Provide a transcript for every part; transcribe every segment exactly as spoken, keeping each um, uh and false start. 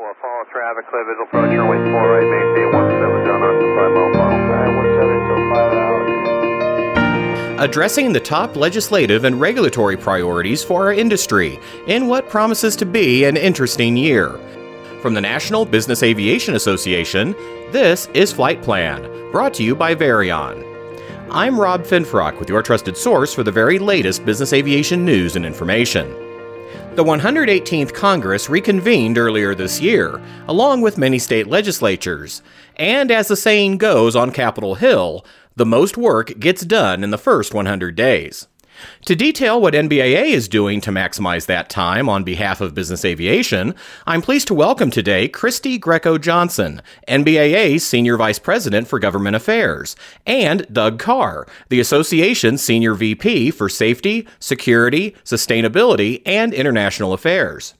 four, follow traffic, clear visual approach, runway four right, maintain one seven, John Austin, five mile final. Alright, one seven until five hours. Addressing the top legislative and regulatory priorities for our industry in what promises to be an interesting year. From the National Business Aviation Association, this is Flight Plan, brought to you by Varion. I'm Rob Finfrock with your trusted source for the very latest business aviation news and information. The one hundred eighteenth Congress reconvened earlier this year, along with many state legislatures, and as the saying goes on Capitol Hill, the most work gets done in the first one hundred days. To detail what N B A A is doing to maximize that time on behalf of business aviation, I'm pleased to welcome today Christy Greco-Johnson, N B A A's Senior Vice President for Government Affairs, and Doug Carr, the Association's Senior V P for Safety, Security, Sustainability, and International Affairs.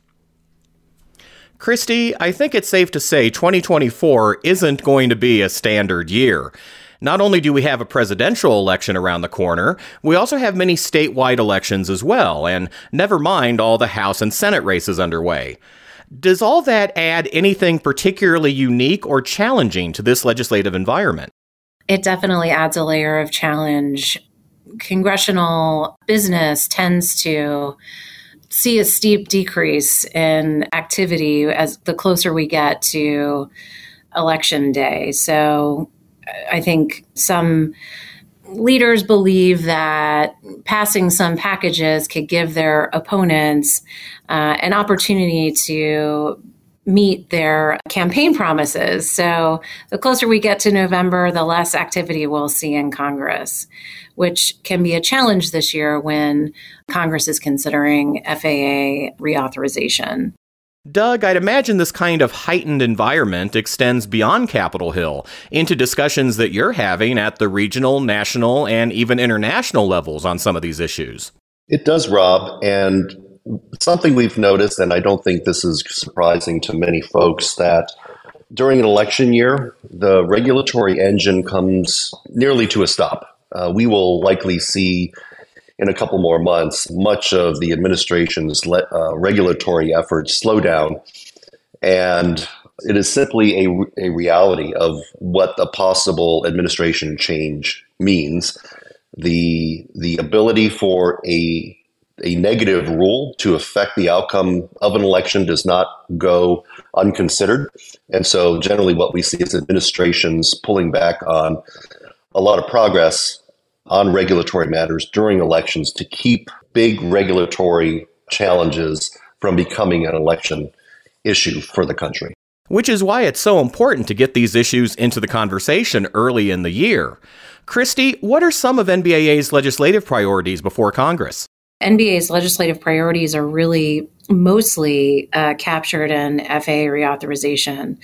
Christy, I think it's safe to say twenty twenty-four isn't going to be a standard year. Not only do we have a presidential election around the corner, we also have many statewide elections as well, and never mind all the House and Senate races underway. Does all that add anything particularly unique or challenging to this legislative environment? It definitely adds a layer of challenge. Congressional business tends to see a steep decrease in activity as the closer we get to Election Day. So I think some leaders believe that passing some packages could give their opponents uh, an opportunity to meet their campaign promises. So the closer we get to November, the less activity we'll see in Congress, which can be a challenge this year when Congress is considering F A A reauthorization. Doug, I'd imagine this kind of heightened environment extends beyond Capitol Hill into discussions that you're having at the regional, national, and even international levels on some of these issues. It does, Rob, and something we've noticed, and I don't think this is surprising to many folks, that during an election year, the regulatory engine comes nearly to a stop. Uh, we will likely see in a couple more months, much of the administration's le- uh, regulatory efforts slow down. And it is simply a, a reality of what a possible administration change means. The, the ability for a, a negative rule to affect the outcome of an election does not go unconsidered. And so generally what we see is administrations pulling back on a lot of progress on regulatory matters during elections to keep big regulatory challenges from becoming an election issue for the country. Which is why it's so important to get these issues into the conversation early in the year. Christy, what are some of N B A A's legislative priorities before Congress? N B A A's legislative priorities are really mostly uh, captured in F A A reauthorization.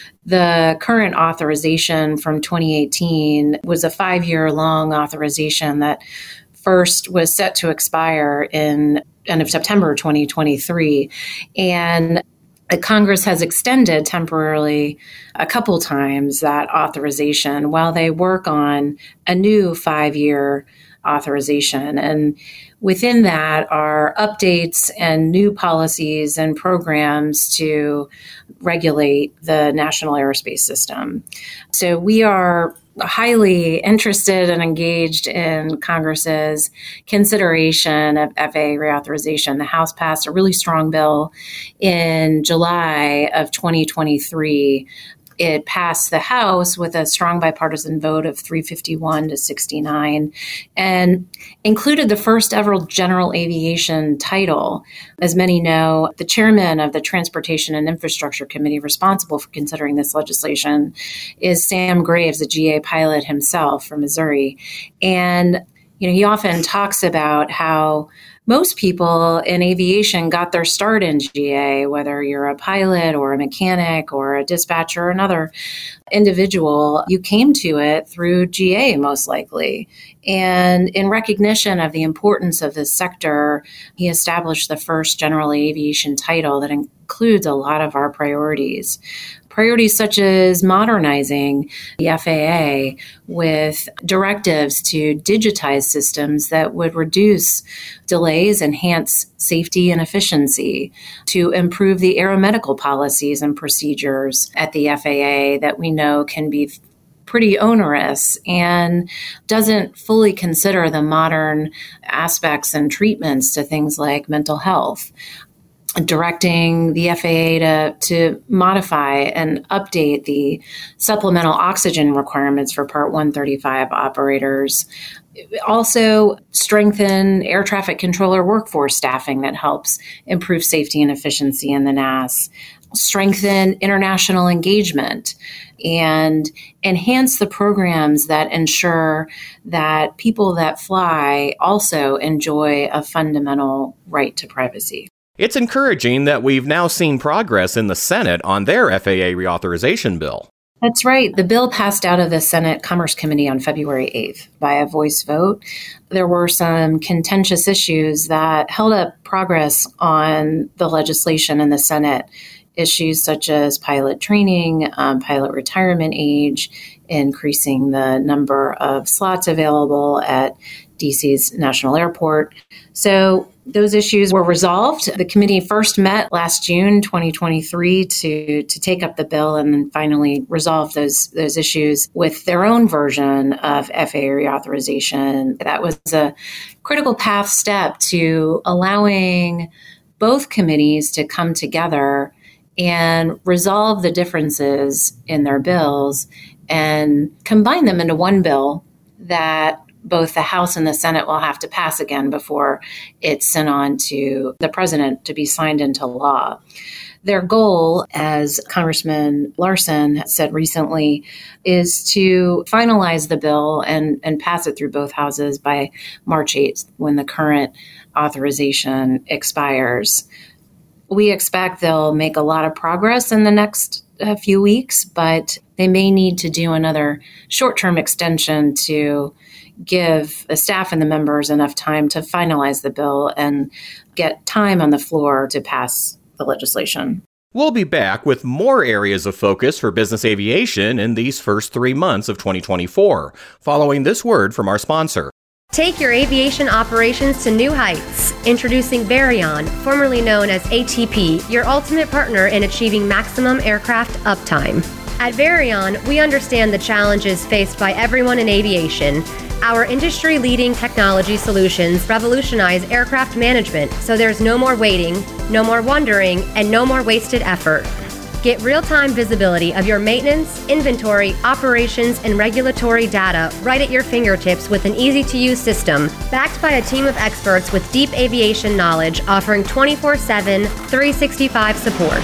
The current authorization from twenty eighteen was a five-year-long authorization that first was set to expire in end of September twenty twenty-three. And Congress has extended temporarily a couple times that authorization while they work on a new five-year authorization. And within that are updates and new policies and programs to regulate the national aerospace system. So we are highly interested and engaged in Congress's consideration of F A A reauthorization. The House passed a really strong bill in July of twenty twenty-three. It passed the House with a strong bipartisan vote of three fifty-one to sixty-nine and included the first ever general aviation title. As many know, the chairman of the Transportation and Infrastructure Committee responsible for considering this legislation is Sam Graves, a G A pilot himself from Missouri. And, you know, he often talks about how most people in aviation got their start in G A, whether you're a pilot or a mechanic or a dispatcher or another individual, you came to it through G A most likely. And in recognition of the importance of this sector, he established the first general aviation title that includes a lot of our priorities. priorities such as modernizing the F A A with directives to digitize systems that would reduce delays, enhance safety and efficiency, to improve the aeromedical policies and procedures at the F A A that we know can be pretty onerous and doesn't fully consider the modern aspects and treatments to things like mental health. Directing the F A A to, to modify and update the supplemental oxygen requirements for Part one thirty-five operators. Also, strengthen air traffic controller workforce staffing that helps improve safety and efficiency in the N A S. Strengthen international engagement and enhance the programs that ensure that people that fly also enjoy a fundamental right to privacy. It's encouraging that we've now seen progress in the Senate on their F A A reauthorization bill. That's right. The bill passed out of the Senate Commerce Committee on February eighth by a voice vote. There were some contentious issues that held up progress on the legislation in the Senate. Issues such as pilot training, um, pilot retirement age, increasing the number of slots available at D C's National Airport. So those issues were resolved. The committee first met last June twenty twenty-three to, to take up the bill and then finally resolve those, those issues with their own version of F A A reauthorization. That was a critical path step to allowing both committees to come together and resolve the differences in their bills and combine them into one bill that both the House and the Senate will have to pass again before it's sent on to the president to be signed into law. Their goal, as Congressman Larson said recently, is to finalize the bill and, and pass it through both houses by March eighth, when the current authorization expires. We expect they'll make a lot of progress in the next uh, few weeks, but they may need to do another short-term extension to give the staff and the members enough time to finalize the bill and get time on the floor to pass the legislation. We'll be back with more areas of focus for business aviation in these first three months of twenty twenty-four, following this word from our sponsor. Take your aviation operations to new heights. Introducing Varion, formerly known as A T P, your ultimate partner in achieving maximum aircraft uptime. At Varion, we understand the challenges faced by everyone in aviation. Our industry-leading technology solutions revolutionize aircraft management, so there's no more waiting, no more wondering, and no more wasted effort. Get real-time visibility of your maintenance, inventory, operations, and regulatory data right at your fingertips with an easy-to-use system, backed by a team of experts with deep aviation knowledge offering twenty-four seven, three sixty-five support.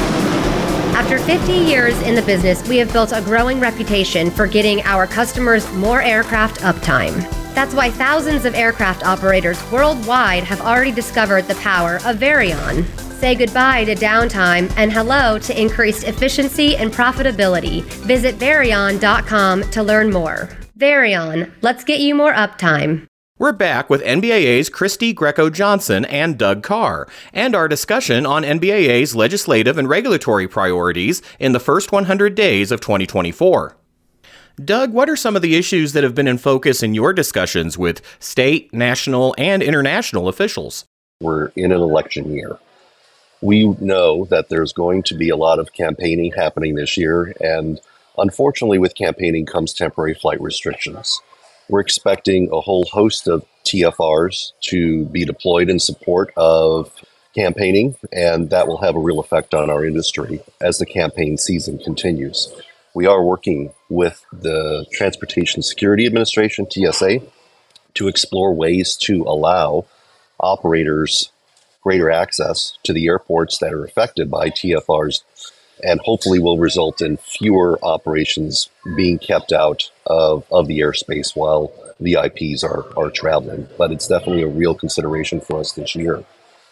After fifty years in the business, we have built a growing reputation for getting our customers more aircraft uptime. That's why thousands of aircraft operators worldwide have already discovered the power of Varion. Say goodbye to downtime and hello to increased efficiency and profitability. Visit Varion dot com to learn more. Varion, let's get you more uptime. We're back with N B A A's Christy Greco-Johnson and Doug Carr, and our discussion on N B A A's legislative and regulatory priorities in the first one hundred days of twenty twenty-four. Doug, what are some of the issues that have been in focus in your discussions with state, national, and international officials? We're in an election year. We know that there's going to be a lot of campaigning happening this year, and unfortunately with campaigning comes temporary flight restrictions. We're expecting a whole host of T F Rs to be deployed in support of campaigning, and that will have a real effect on our industry as the campaign season continues. We are working with the Transportation Security Administration, T S A, to explore ways to allow operators greater access to the airports that are affected by T F Rs, and hopefully will result in fewer operations being kept out of, of the airspace while V I Ps are, are traveling. But it's definitely a real consideration for us this year.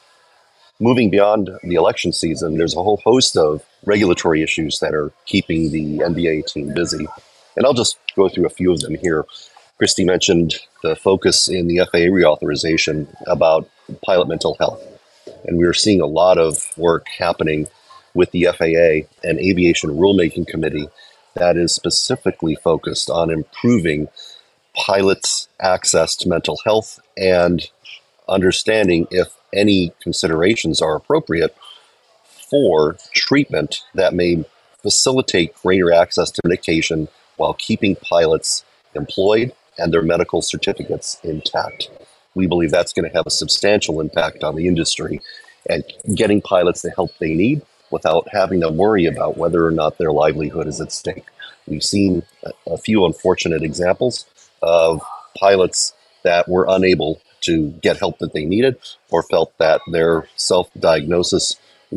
Moving beyond the election season, there's a whole host of regulatory issues that are keeping the N B A team busy. And I'll just go through a few of them here. Christy mentioned the focus in the F A A reauthorization about pilot mental health. And we are seeing a lot of work happening with the F A A an aviation rulemaking committee that is specifically focused on improving pilots' access to mental health and understanding if any considerations are appropriate for treatment that may facilitate greater access to medication while keeping pilots employed and their medical certificates intact. We believe that's going to have a substantial impact on the industry and getting pilots the help they need without having to worry about whether or not their livelihood is at stake. We've seen a, a few unfortunate examples of pilots that were unable to get help that they needed or felt that their self-diagnosis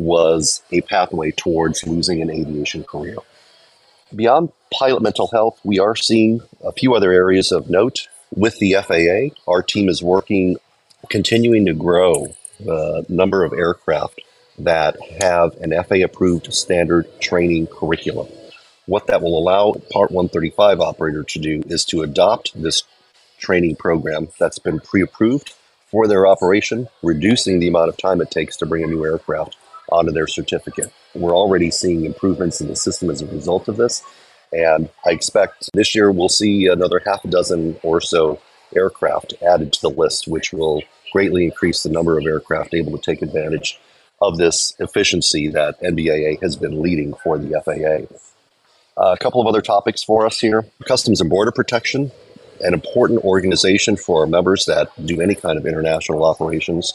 was a pathway towards losing an aviation career. Beyond pilot mental health, we are seeing a few other areas of note. With the F A A, our team is working, continuing to grow the number of aircraft that have an F A A-approved standard training curriculum. What that will allow Part one thirty-five operator to do is to adopt this training program that's been pre-approved for their operation, reducing the amount of time it takes to bring a new aircraft onto their certificate. We're already seeing improvements in the system as a result of this, and I expect this year we'll see another half a dozen or so aircraft added to the list, which will greatly increase the number of aircraft able to take advantage of this efficiency that N B A A has been leading for the F A A. Uh, a couple of other topics for us here. Customs and Border Protection, an important organization for our members that do any kind of international operations.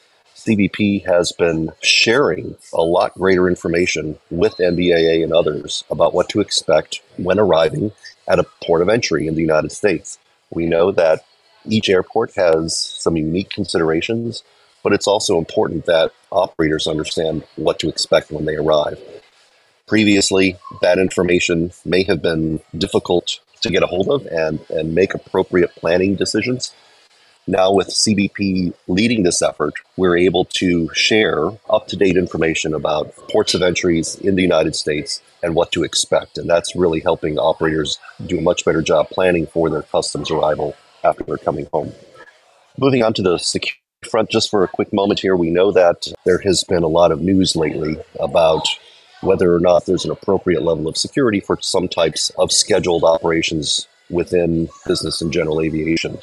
C B P has been sharing a lot greater information with N B A A and others about what to expect when arriving at a port of entry in the United States. We know that each airport has some unique considerations, but it's also important that operators understand what to expect when they arrive. Previously, that information may have been difficult to get a hold of and, and make appropriate planning decisions. Now, with C B P leading this effort, we're able to share up-to-date information about ports of entries in the United States and what to expect. And that's really helping operators do a much better job planning for their customs arrival after they're coming home. Moving on to the security front, just for a quick moment here, we know that there has been a lot of news lately about whether or not there's an appropriate level of security for some types of scheduled operations within business and general aviation.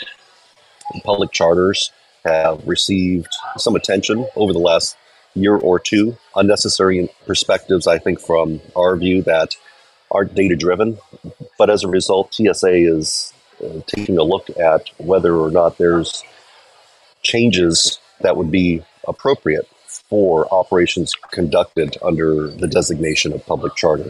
Public charters have received some attention over the last year or two. Unnecessary perspectives, I think, from our view that aren't data-driven. But as a result, T S A is uh, taking a look at whether or not there's changes that would be appropriate for operations conducted under the designation of public charter.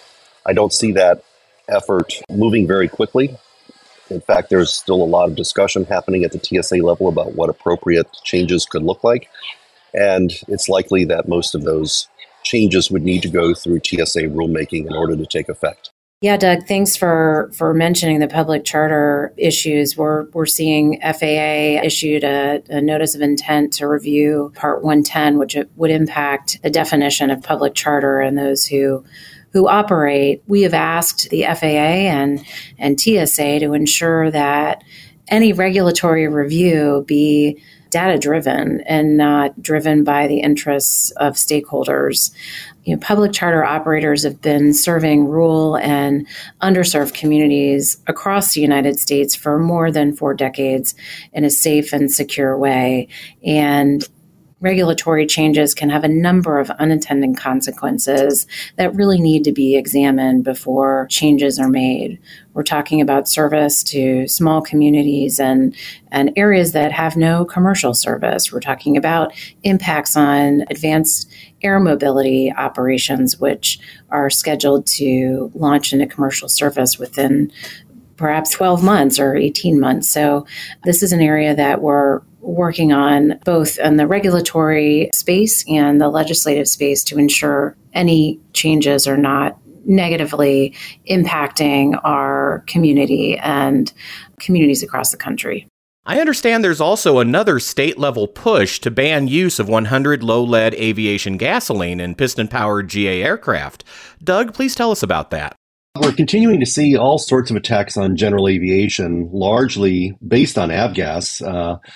I don't see that effort moving very quickly. In fact, there's still a lot of discussion happening at the T S A level about what appropriate changes could look like. And it's likely that most of those changes would need to go through T S A rulemaking in order to take effect. Yeah, Doug, thanks for, for mentioning the public charter issues. We're we're seeing F A A issued a, a notice of intent to review Part one ten, which would impact the definition of public charter and those who who operate. We have asked the F A A and, and T S A to ensure that any regulatory review be data-driven and not driven by the interests of stakeholders. You know, public charter operators have been serving rural and underserved communities across the United States for more than four decades in a safe and secure way. And regulatory changes can have a number of unintended consequences that really need to be examined before changes are made. We're talking about service to small communities and, and areas that have no commercial service. We're talking about impacts on advanced air mobility operations, which are scheduled to launch into commercial service within perhaps twelve months or eighteen months. So this is an area that we're working on both in the regulatory space and the legislative space to ensure any changes are not negatively impacting our community and communities across the country. I understand there's also another state-level push to ban use of one hundred low-lead aviation gasoline in piston-powered G A aircraft. Doug, please tell us about that. We're continuing to see all sorts of attacks on general aviation, largely based on avgas. Uh,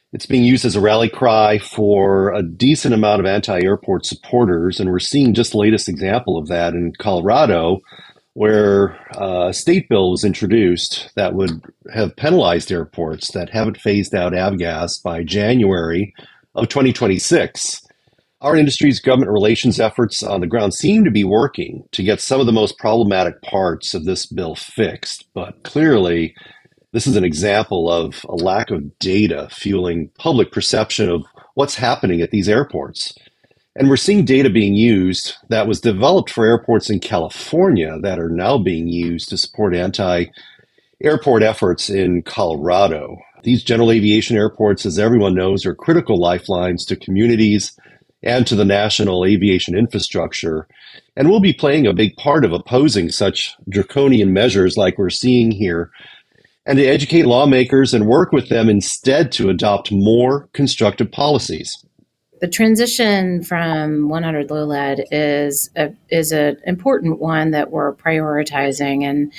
It's being used as a rally cry for a decent amount of anti-airport supporters, and we're seeing just the latest example of that in Colorado, where a state bill was introduced that would have penalized airports that haven't phased out avgas by January of twenty twenty-six. Our industry's government relations efforts on the ground seem to be working to get some of the most problematic parts of this bill fixed, but clearly this is an example of a lack of data fueling public perception of what's happening at these airports. And we're seeing data being used that was developed for airports in California that are now being used to support anti-airport efforts in Colorado. These general aviation airports, as everyone knows, are critical lifelines to communities and to the national aviation infrastructure, and will be playing a big part of opposing such draconian measures like we're seeing here, and to educate lawmakers and work with them instead to adopt more constructive policies. The transition from one hundred low lead is a, is an important one that we're prioritizing, and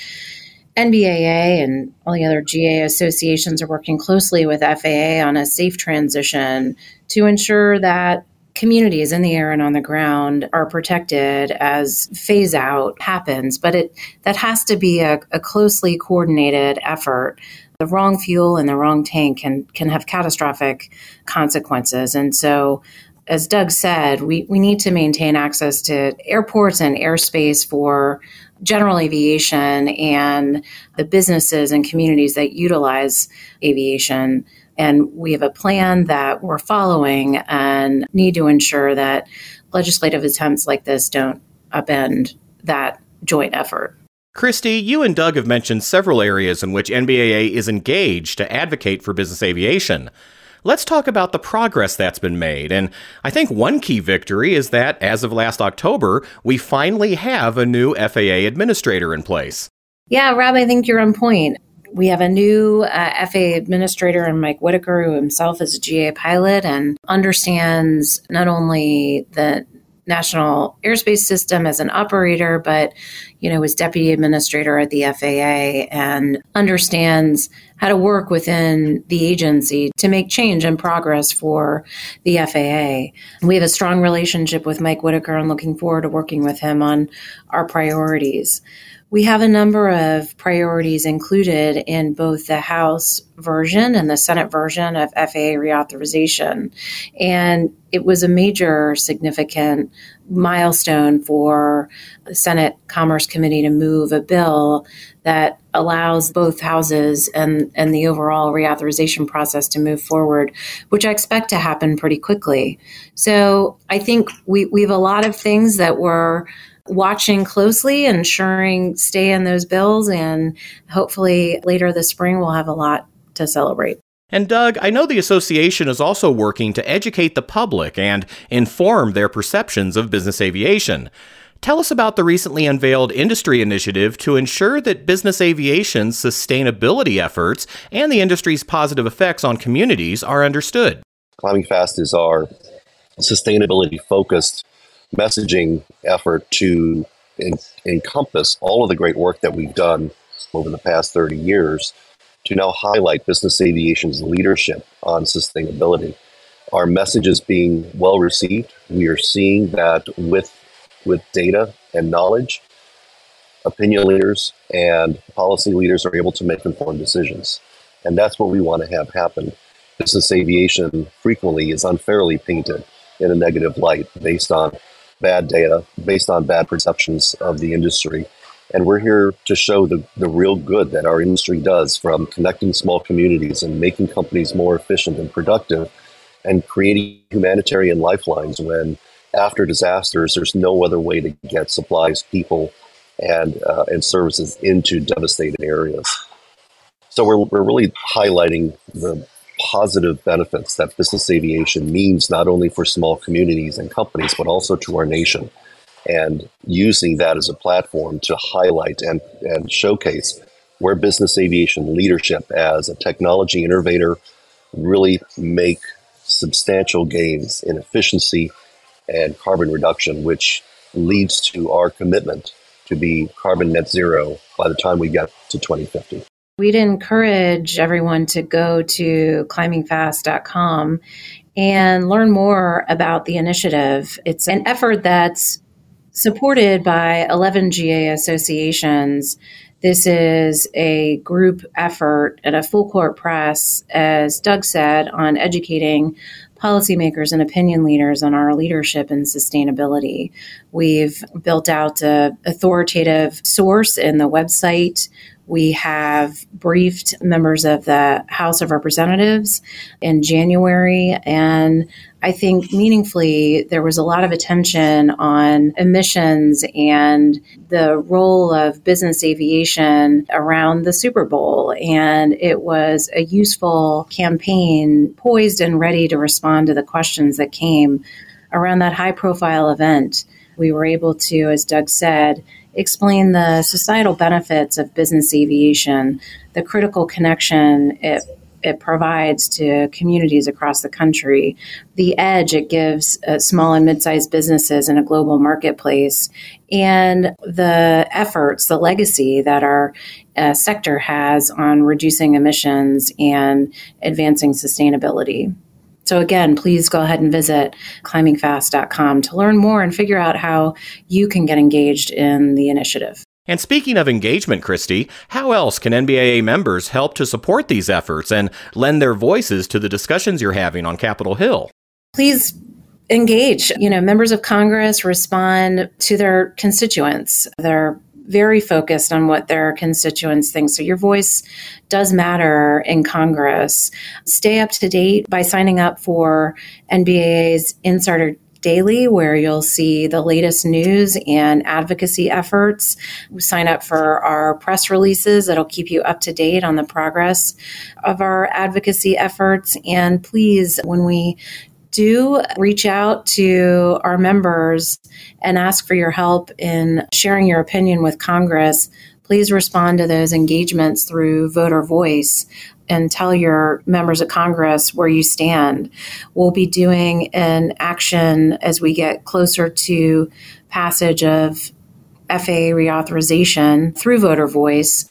N B A A and all the other G A associations are working closely with F A A on a safe transition to ensure that communities in the air and on the ground are protected as phase out happens, but it that has to be a, a closely coordinated effort. The wrong fuel in the wrong tank can can have catastrophic consequences. And so, as Doug said, we, we need to maintain access to airports and airspace for general aviation and the businesses and communities that utilize aviation. And we have a plan that we're following and need to ensure that legislative attempts like this don't upend that joint effort. Christy, you and Doug have mentioned several areas in which N B A A is engaged to advocate for business aviation. Let's talk about the progress that's been made. And I think one key victory is that, as of last October, we finally have a new F A A administrator in place. Yeah, Rob, I think you're on point. We have a new uh, F A A administrator in Mike Whitaker, who himself is a G A pilot and understands not only the national airspace system as an operator, but, you know, was deputy administrator at the F A A and understands how to work within the agency to make change and progress for the F A A. We have a strong relationship with Mike Whitaker and looking forward to working with him on our priorities. We have a number of priorities included in both the House version and the Senate version of F A A reauthorization. And it was a major significant milestone for the Senate Commerce Committee to move a bill that allows both houses and, and the overall reauthorization process to move forward, which I expect to happen pretty quickly. So I think we, we have a lot of things that we're watching closely, ensuring stay in those bills, and hopefully later this spring we'll have a lot to celebrate. And Doug, I know the association is also working to educate the public and inform their perceptions of business aviation. Tell us about the recently unveiled industry initiative to ensure that business aviation's sustainability efforts and the industry's positive effects on communities are understood. Climbing Fast is our sustainability-focused messaging effort to en- encompass all of the great work that we've done over the past thirty years to now highlight business aviation's leadership on sustainability. Our message is being well received. We are seeing that with, with data and knowledge, opinion leaders and policy leaders are able to make informed decisions. And that's what we want to have happen. Business aviation frequently is unfairly painted in a negative light based on bad data, based on bad perceptions of the industry. And we're here to show the, the real good that our industry does, from connecting small communities and making companies more efficient and productive and creating humanitarian lifelines when after disasters, there's no other way to get supplies, people, and uh, and services into devastated areas. So we're we're really highlighting the positive benefits that business aviation means not only for small communities and companies, but also to our nation, and using that as a platform to highlight and, and showcase where business aviation leadership as a technology innovator really make substantial gains in efficiency and carbon reduction, which leads to our commitment to be carbon net zero by the time we get to twenty fifty. We'd encourage everyone to go to climbing fast dot com and learn more about the initiative. It's an effort that's supported by eleven G A associations. This is a group effort and a full court press, as Doug said, on educating policymakers and opinion leaders on our leadership in sustainability. We've built out an authoritative source in the website. We have briefed members of the House of Representatives in January, and I think meaningfully there was a lot of attention on emissions and the role of business aviation around the Super Bowl. And it was a useful campaign poised and ready to respond to the questions that came around that high-profile event. We were able to, as Doug said, explain the societal benefits of business aviation, the critical connection it it provides to communities across the country, the edge it gives uh, small and mid-sized businesses in a global marketplace, and the efforts, the legacy that our uh, sector has on reducing emissions and advancing sustainability. So again, please go ahead and visit climbing fast dot com to learn more and figure out how you can get engaged in the initiative. And speaking of engagement, Christy, how else can N B A A members help to support these efforts and lend their voices to the discussions you're having on Capitol Hill? Please engage. You know, members of Congress respond to their constituents. They're very focused on what their constituents think. So your voice does matter in Congress. Stay up to date by signing up for N B A A's Insider Daily, where you'll see the latest news and advocacy efforts. Sign up for our press releases that'll keep you up to date on the progress of our advocacy efforts. And please, when we do reach out to our members and ask for your help in sharing your opinion with Congress, please respond to those engagements through Voter Voice and tell your members of Congress where you stand. We'll be doing an action as we get closer to passage of F A A reauthorization through Voter Voice,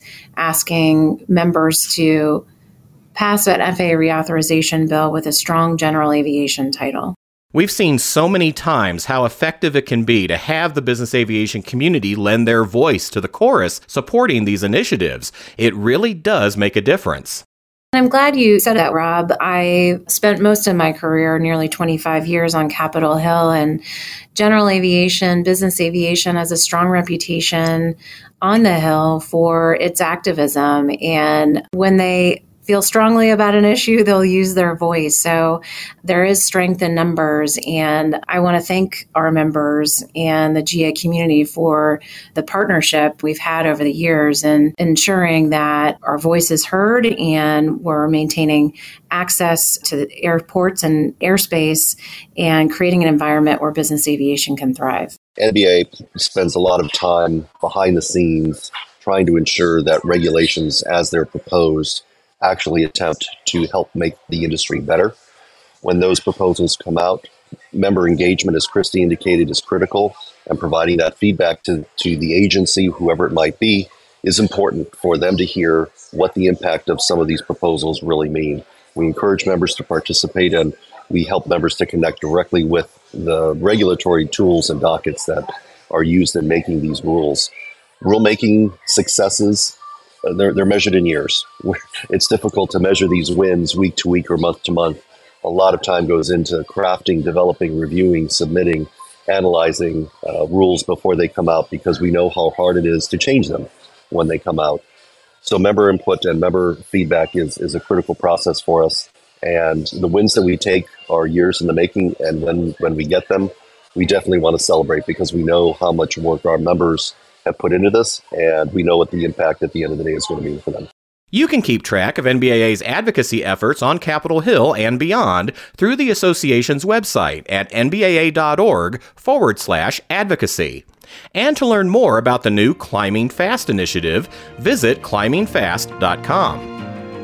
asking members to pass that F A A reauthorization bill with a strong general aviation title. We've seen so many times how effective it can be to have the business aviation community lend their voice to the chorus supporting these initiatives. It really does make a difference. I'm glad you said that, Rob. I spent most of my career, nearly twenty-five years, on Capitol Hill, and general aviation, business aviation has a strong reputation on the Hill for its activism. And when they feel strongly about an issue, they'll use their voice. So there is strength in numbers. And I want to thank our members and the G A community for the partnership we've had over the years in ensuring that our voice is heard and we're maintaining access to airports and airspace and creating an environment where business aviation can thrive. N B A spends a lot of time behind the scenes trying to ensure that regulations as they're proposed actually attempt to help make the industry better. When those proposals come out, member engagement, as Christy indicated, is critical, and providing that feedback to, to the agency, whoever it might be, is important for them to hear what the impact of some of these proposals really mean. We encourage members to participate, and we help members to connect directly with the regulatory tools and dockets that are used in making these rules. Rulemaking successes, They're, they're measured in years. It's difficult to measure these wins week to week or month to month. A lot of time goes into crafting, developing, reviewing, submitting, analyzing uh, rules before they come out, because we know how hard it is to change them when they come out. So member input and member feedback is, is a critical process for us. And the wins that we take are years in the making. And when, when we get them, we definitely want to celebrate, because we know how much work our members have put into this, and we know what the impact at the end of the day is going to be for them. You can keep track of N B A A's advocacy efforts on Capitol Hill and beyond through the association's website at nbaa.org forward slash advocacy. And to learn more about the new Climbing Fast initiative, visit climbing fast dot com.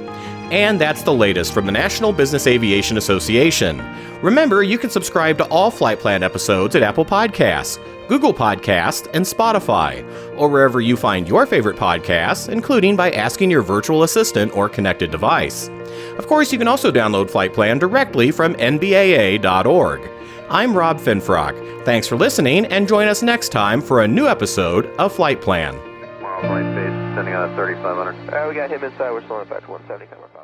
And that's the latest from the National Business Aviation Association. Remember, you can subscribe to all Flight Plan episodes at Apple Podcasts, Google Podcasts, and Spotify, or wherever you find your favorite podcasts, including by asking your virtual assistant or connected device. Of course, you can also download Flight Plan directly from N B A A dot org. I'm Rob Finfrock. Thanks for listening, and join us next time for a new episode of Flight Plan. Flight base, sending on a thirty-five hundred. Uh, we got him inside, we're still in effect one seventy coming.